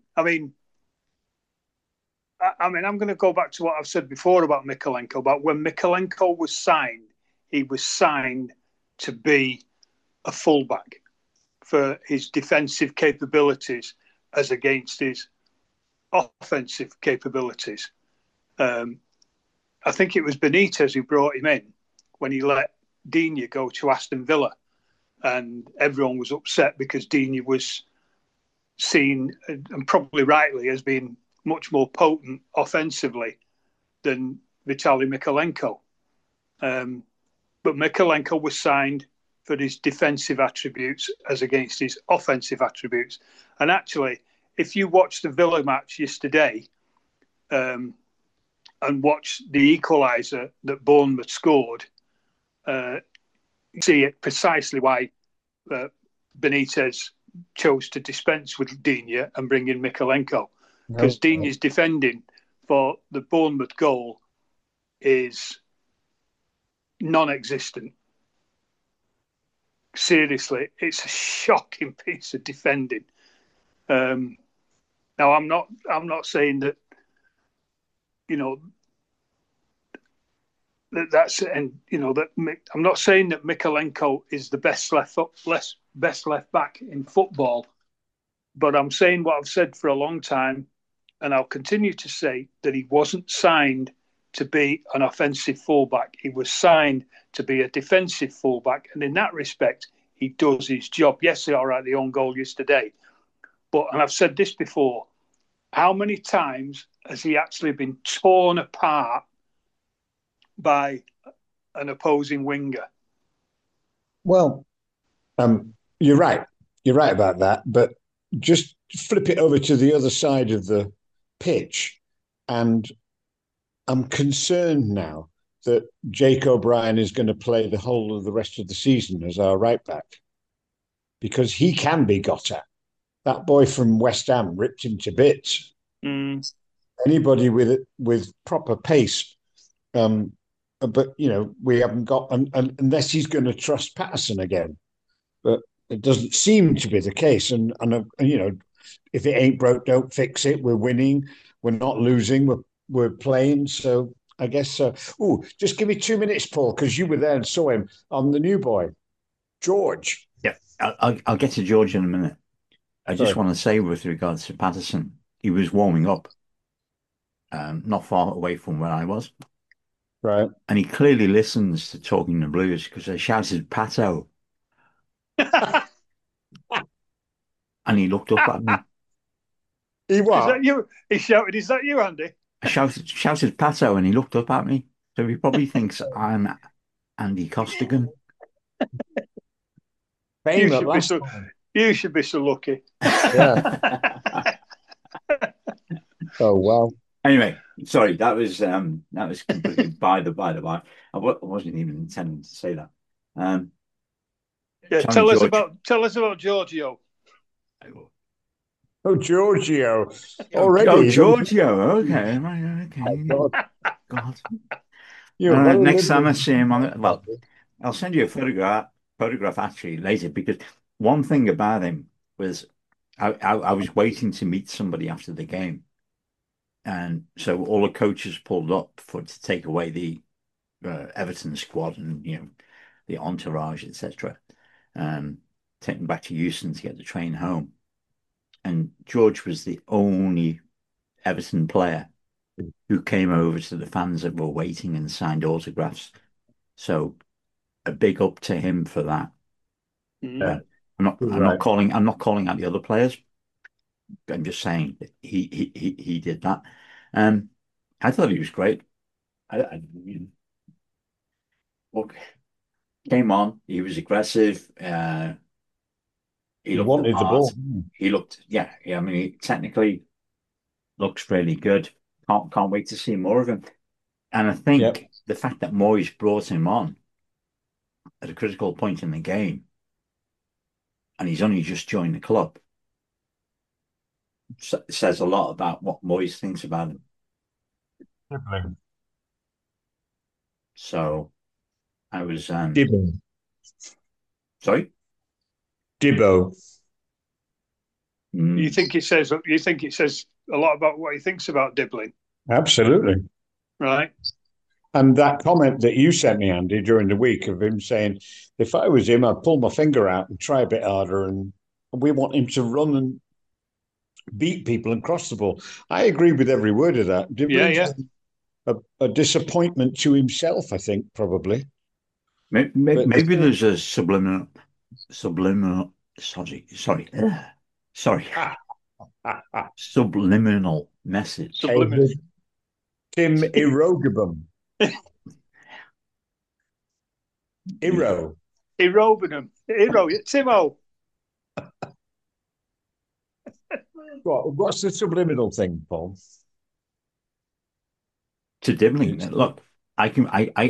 S2: I mean, I'm going to go back to what I've said before about Mikalenko. About when Mikalenko was signed, he was signed to be a fullback for his defensive capabilities as against his offensive capabilities. Um, I think it was Benitez who brought him in when he let Digne go to Aston Villa, and everyone was upset because Digne was seen, and probably rightly, as being much more potent offensively than Vitaly Mikalenko. Um, but Mikalenko was signed for his defensive attributes as against his offensive attributes. And actually, if you watch the Villa match yesterday and watch the equaliser that Bournemouth scored, you see it precisely why Benitez chose to dispense with Digne and bring in Mikalenko, because
S3: No,
S2: Digne's defending for the Bournemouth goal is non-existent. Seriously, it's a shocking piece of defending. Now, I'm not saying that you know that's and that I'm not saying that Mikalenko is the best left back in football, but I'm saying what I've said for a long time, and I'll continue to say that he wasn't signed to be an offensive fullback. He was signed to be a defensive fullback, and in that respect, he does his job. Yes, all right, the own goal yesterday, but and I've said this before. How many times has he actually been torn apart by an opposing winger?
S3: well, you're right. You're right about that. But just flip it over to the other side of the pitch, and I'm concerned now that Jake O'Brien is going to play the whole of the rest of the season as our right back because he can be got at. That boy from West Ham ripped him to bits.
S2: Mm.
S3: Anybody with proper pace, um, but we haven't got unless he's going to trust Patterson again. But it doesn't seem to be the case. And if it ain't broke, don't fix it. We're winning. We're not losing. We're playing. So I guess. Oh, just give me 2 minutes, Paul, because you were there and saw him on the new boy, George.
S1: Yeah, I'll get to George in a minute. I just
S3: Sorry.
S1: want to say with regards to Patterson, he was warming up, not far away from where I was,
S3: Right.
S1: and he clearly listens to Talking the Blues because I shouted Pato, and he looked up at me.
S3: He
S2: Is
S3: what?
S2: that you? He shouted, "Is that you, Andy?"
S1: I shouted Pato, and he looked up at me. So he probably thinks I'm Andy Costigan.
S2: You
S3: Fame at
S2: should be
S3: last.
S2: so. You should be so lucky.
S3: Yeah. Oh well.
S1: Anyway, sorry, that was completely by the by. I wasn't even intending to say that. Um,
S2: Yeah,
S1: Sorry, George.
S2: tell us about Giorgio.
S3: Oh, Giorgio.
S1: Oh,
S3: Already.
S1: Giorgio. Okay, right,
S3: Oh,
S1: okay.
S3: God.
S1: God.
S3: You're well
S1: Next
S3: lived
S1: time I
S3: in.
S1: see him well, I'll send you a photograph actually later because one thing about him was I was waiting to meet somebody after the game, and so all the coaches pulled up to take away the Everton squad and the entourage, etc. Um, take them back to Euston to get the train home, and George was the only Everton player who came over to the fans that were waiting and signed autographs. So a big up to him for that.
S2: Mm.
S3: Yeah,
S1: Uh,
S3: you're right.
S1: I'm not calling out the other players. I'm just saying that he did that. Um, I thought he was great. I, you know, look, came on. He was aggressive. He
S3: He
S1: looked the
S3: wanted the
S1: part.
S3: ball.
S1: He looked, yeah. I mean, he technically looks really good. Can't wait to see more of him. And I
S3: Yep.
S1: think the fact that Moyes brought him on at a critical point in the game, and he's only just joined the club, says a lot about what Moyes thinks about him.
S3: Dribbling.
S1: So I was,
S3: Dibbo.
S1: sorry.
S3: Dibbo.
S2: You
S1: Mm.
S2: think it says a lot about what he thinks about Diblin,
S3: Absolutely.
S2: right?
S3: And that comment that you sent me, Andy, during the week of him saying, if I was him, I'd pull my finger out and try a bit harder. And we want him to run and beat people and cross the ball. I agree with every word of that.
S2: Yeah,
S3: Diblin's
S2: yeah.
S3: a disappointment to himself, I think, probably. But
S1: Maybe there's a subliminal, sorry, subliminal message.
S2: Subliminal.
S3: Tim Irogabum. Iro.
S2: Aerobium. Aero. Timo.
S3: What's the subliminal thing, Paul?
S1: To Dibbling. Look, I can,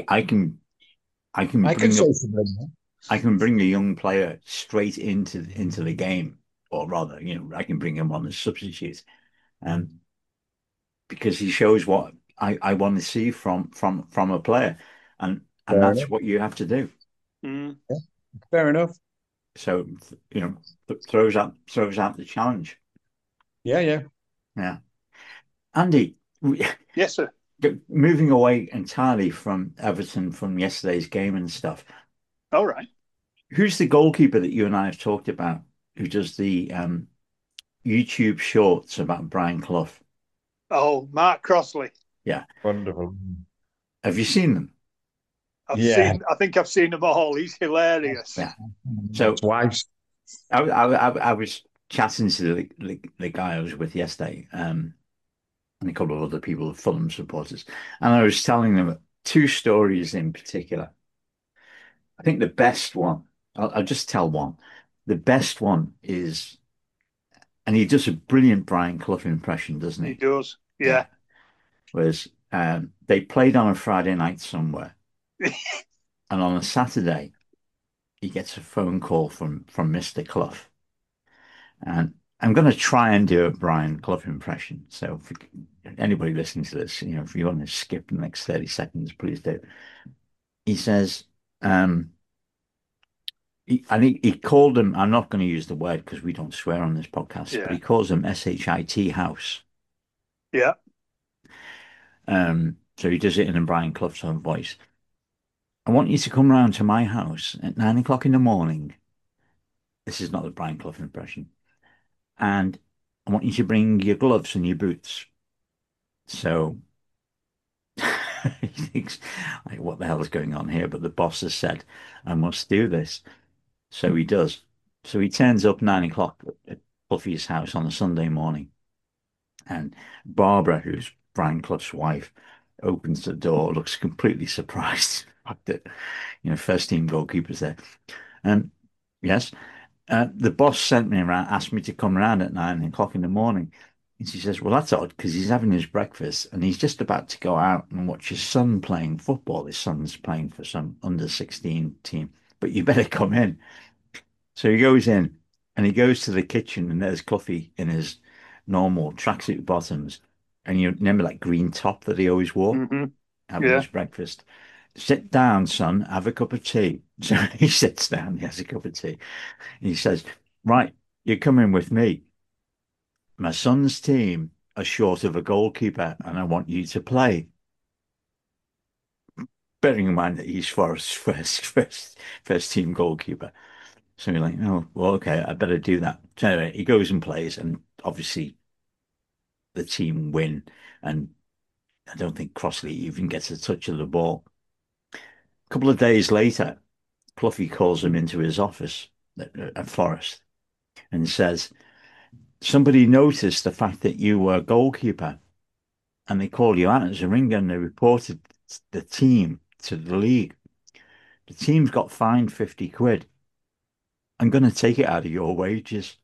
S1: I can
S3: I can
S1: bring
S3: say
S1: up,
S3: subliminal.
S1: I can bring a young player straight into the game, or rather, I can bring him on as substitute, um, because he shows what I want to see from a player, and
S3: Fair
S1: that's
S3: enough.
S1: what you have to do.
S2: Mm.
S3: Yeah, fair enough.
S1: So, throws out the challenge.
S3: Yeah, yeah.
S1: Yeah, Andy,
S2: Yes, sir.
S1: moving away entirely from Everton from yesterday's game and stuff.
S2: All right.
S1: Who's the goalkeeper that you and I have talked about who does the YouTube shorts about Brian Clough?
S2: Oh, Mark Crossley.
S1: Yeah.
S3: Wonderful.
S1: Have you seen them?
S3: Yeah.
S2: I think I've seen them all. He's hilarious.
S1: Yeah. So
S3: Twice.
S1: I was chatting to the guy I was with yesterday, and a couple of other people, Fulham supporters, and I was telling them two stories in particular. I think the best one, I'll just tell one. The best one is, and he does a brilliant Brian Clough impression, doesn't
S2: He
S1: he?
S2: does.
S1: Yeah.
S2: Yeah.
S1: Was they played on a Friday night somewhere, and on a Saturday he gets a phone call from Mr. Clough, and I'm going to try and do a Brian Clough impression. So for anybody listening to this, if you want to skip the next 30 seconds, please do. He says, um, he called them. I'm not going to use the word because we don't swear on this podcast, but
S2: Yeah.
S1: he calls them SHIT house.
S2: Yeah.
S1: So he does it in a Brian Clough's own voice. I want you to come round to my house at 9 o'clock in the morning. This is not the Brian Clough impression. And I want you to bring your gloves and your boots. So he thinks, like, what the hell is going on here? But the boss has said, I must do this. So he does. So he turns up 9 o'clock at Buffy's house on a Sunday morning. And Barbara, who's Brian Clough's wife, opens the door, looks completely surprised. That, first team goalkeeper's there. And yes, the boss sent me around, asked me to come around at 9 o'clock in the morning. And she says, well, that's odd because he's having his breakfast and he's just about to go out and watch his son playing football. His son's playing for some under 16 team, but you better come in. So he goes in and he goes to the kitchen and there's Cluffy in his normal tracksuit bottoms. And you remember that green top that he always wore,
S2: Hmm.
S1: having
S2: Yeah.
S1: his breakfast. Sit down, son, have a cup of tea. So he sits down, he has a cup of tea. And he says, right, you're coming with me. My son's team are short of a goalkeeper and I want you to play. Bearing in mind that he's Forest's first team goalkeeper. So you're like, oh, well, okay, I better do that. So anyway, he goes and plays, and obviously the team win. And I don't think Crossley even gets a touch of the ball. A couple of days later, Cluffy calls him into his office at Forest and says, somebody noticed the fact that you were a goalkeeper and they called you out as a ringer and they reported the team to the league. the team's got fined 50 quid. I'm going to take it out of your wages.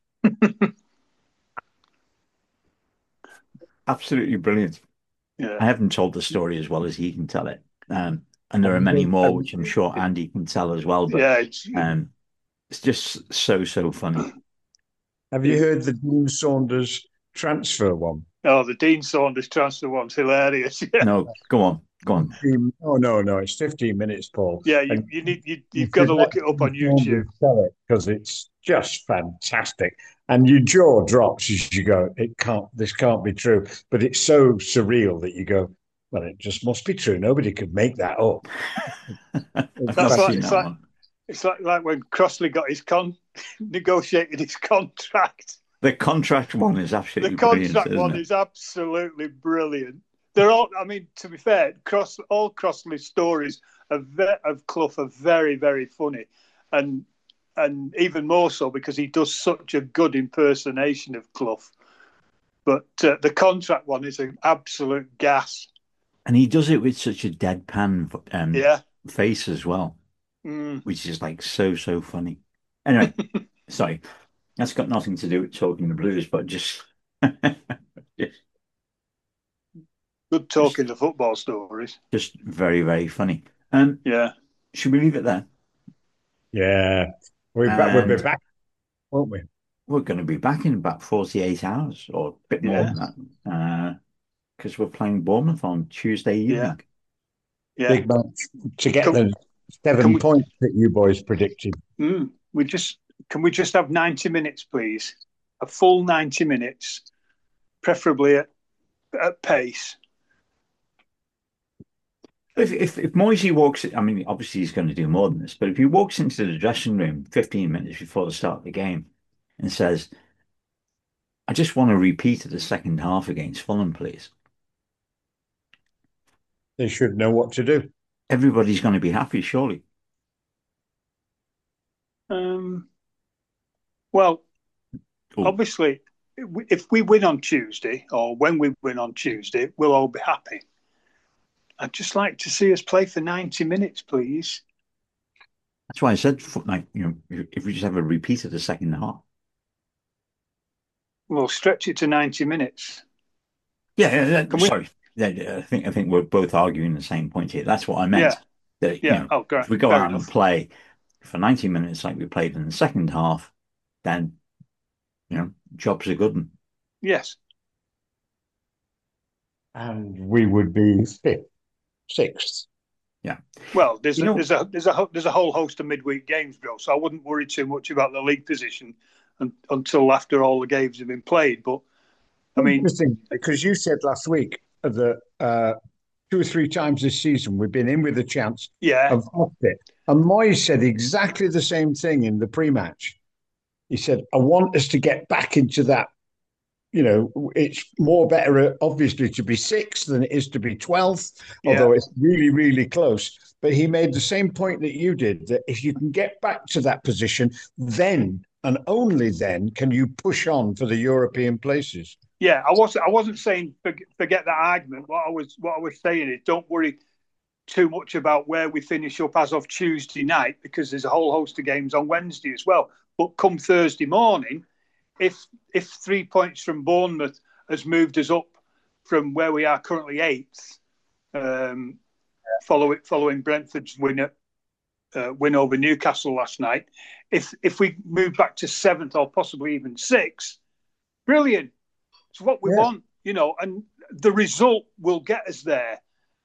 S1: Absolutely brilliant.
S2: Yeah.
S1: I haven't told the story as well as he can tell it. And there are many
S3: And,
S1: more,
S3: and
S1: which I'm sure Andy can tell as well. But
S2: Yeah.
S1: it's just so, so funny.
S3: have you heard the Dean Saunders transfer one?
S2: Oh, the Dean Saunders transfer one's hilarious. Yeah.
S1: No, go on, go on.
S3: Oh no, it's 15 minutes, Paul.
S2: Yeah.
S3: And
S2: You've
S3: you
S2: got
S3: should
S2: to
S3: let
S2: look it up
S3: Dean
S2: on YouTube.
S3: Saunders tell it because it's just fantastic. And your jaw drops as you go, this can't be true. But it's so surreal that you go, well, it just must be true. Nobody could make that up.
S1: I've
S3: It's
S1: not
S2: That's like
S1: seen
S3: fascinating.
S2: it's
S1: that
S2: like
S1: one.
S2: it's like when Crossley got his negotiated his contract.
S1: The contract one is
S2: The
S1: absolutely brilliant,
S2: contract
S1: isn't
S2: one
S1: it?
S2: is absolutely brilliant. They're all. I mean, to be fair, all Crossley's stories of Clough are very, very funny, and even more so because he does such a good impersonation of Clough. But the contract one is an absolute gas.
S1: And he does it with such a deadpan
S2: Yeah.
S1: face as well,
S2: Mm.
S1: which is like so, so funny. Anyway, sorry, that's got nothing to do with talking the blues, but just, just,
S2: Good
S1: just,
S2: talking the football stories.
S1: just very, very funny.
S2: Yeah.
S1: Should we leave it there?
S3: Yeah. We'll be
S1: And
S3: back, won't we?
S1: we're going to be back in about 48 hours or a bit more
S2: Yeah.
S1: than that, because we're playing Bournemouth on Tuesday
S2: Yeah.
S1: evening.
S2: Yeah.
S3: Big match to get
S2: Can,
S3: the
S2: can
S3: 7
S2: we?
S3: points that you boys predicted.
S2: We just can we just have 90 minutes, please? A full 90 minutes, preferably at pace.
S1: If Moisey walks, I mean, obviously he's going to do more than this, but if he walks into the dressing room 15 minutes before the start of the game and says, I just want to repeat of the second half against Fulham, please,
S3: They should know what to do.
S1: everybody's going to be happy, surely.
S2: Um, well,
S1: Oh,
S2: obviously, if we win on Tuesday or when we win on Tuesday, we'll all be happy. I'd just like to see us play for 90 minutes, please.
S1: that's why I said, like, if we just have a repeat of the second half.
S2: We'll stretch it to 90 minutes. Can we?
S1: Sorry. Yeah, I think we're both arguing the same point here. That's what I
S2: Yeah.
S1: meant. That,
S2: Yeah. Oh, great.
S1: if we go
S2: Fair
S1: out and
S2: enough.
S1: play for 90 minutes like we played in the second half, then, jobs are good.
S2: Yes.
S3: And we would be fifth, sixth.
S1: Yeah.
S2: Well,
S1: You know,
S2: there's a whole host of midweek games, Bill. So I wouldn't worry too much about the league position until after all the games have been played. But I mean,
S3: Interesting, because you said last week that 2 or 3 times this season we've been in with a chance
S2: yeah,
S3: of off it. And Moyes said exactly the same thing in the pre-match. He said, I want us to get back into that. It's more better, obviously, to be sixth than it is to be 12th,
S2: yeah,
S3: although it's really, really close. But he made the same point that you did, that if you can get back to that position, then and only then can you push on for the European places.
S2: yeah. I wasn't saying forget that argument. What I was saying is don't worry too much about where we finish up as of Tuesday night because there's a whole host of games on Wednesday as well. But come Thursday morning, if 3 points from Bournemouth has moved us up from where we are currently eighth, following Brentford's win over Newcastle last night, if we move back to seventh or possibly even sixth, brilliant. It's what we
S3: Yeah.
S2: want, and the result will get us there.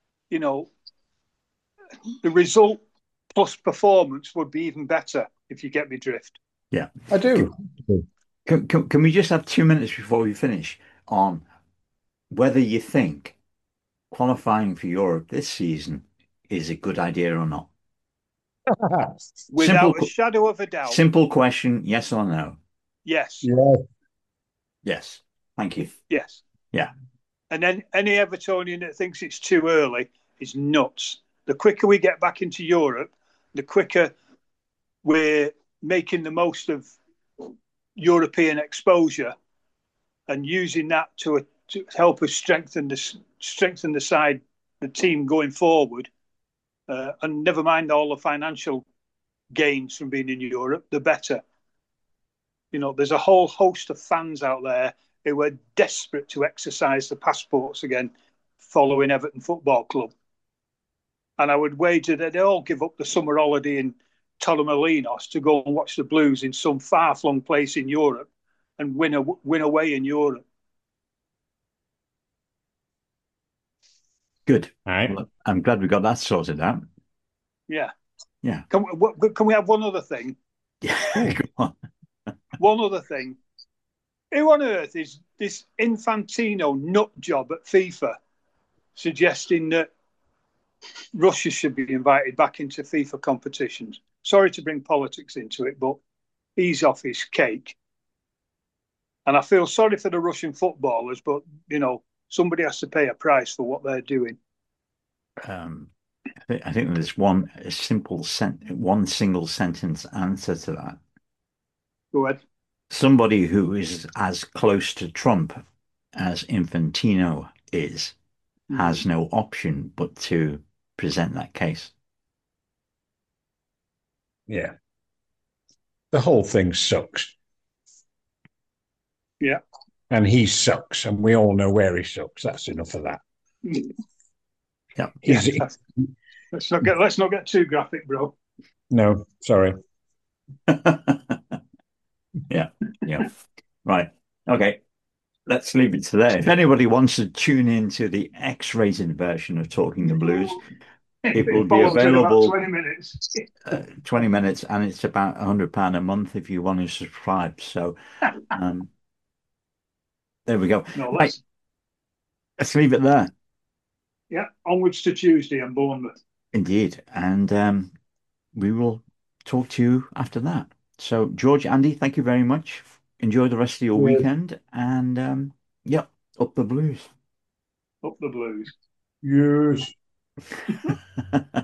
S2: The result plus performance would be even better if you get me drift.
S1: yeah.
S3: I do.
S1: Can we just have 2 minutes before we finish on whether you think qualifying for Europe this season is a good idea or not? Simple,
S2: Without a shadow of a doubt,
S1: simple question, yes or no?
S2: yes,
S3: Yeah.
S1: Yes. Thank you.
S2: yes.
S1: Yeah.
S2: And then any Evertonian that thinks it's too early is nuts. The quicker we get back into Europe, the quicker we're making the most of European exposure and using that to help us strengthen the side, the team going forward. And never mind all the financial gains from being in Europe, the better. You know, there's a whole host of fans out there who are desperate to exercise the passports again following Everton Football Club. And I would wager that they all give up the summer holiday in Torremolinos to go and watch the Blues in some far-flung place in Europe and win away in Europe.
S1: Good.
S3: All right.
S1: Well, I'm glad we got that sorted out.
S2: Yeah.
S1: Yeah.
S2: Can we have one other thing?
S1: Yeah. Go on.
S2: One other thing. Who on earth is this Infantino nut job at FIFA suggesting that Russia should be invited back into FIFA competitions? Sorry to bring politics into it, but he's off his cake. And I feel sorry for the Russian footballers, but, you know, somebody has to pay a price for what they're doing.
S1: I think there's one single sentence answer to that.
S2: Go ahead.
S1: Somebody who is as close to Trump as Infantino is has no option but to present that case.
S3: Yeah. The whole thing sucks.
S2: Yeah.
S3: And he sucks, and we all know where he sucks. That's enough of that.
S1: Yeah.
S2: Let's not get too graphic, bro.
S3: No, sorry.
S1: Yeah. Right. Okay. Let's leave it to there. If anybody wants to tune in to the X-rated version of Talking the Blues, it will be available
S2: 20 minutes.
S1: 20 minutes, and it's about £100 a month if you want to subscribe. So there we go.
S2: No,
S1: right. Let's leave it there.
S2: Yeah, onwards to Tuesday and Bournemouth.
S1: Indeed. And we will talk to you after that. So, George, Andy, thank you very much. Enjoy the rest of your weekend. And, yeah, up the Blues.
S2: Up the Blues.
S3: Yes.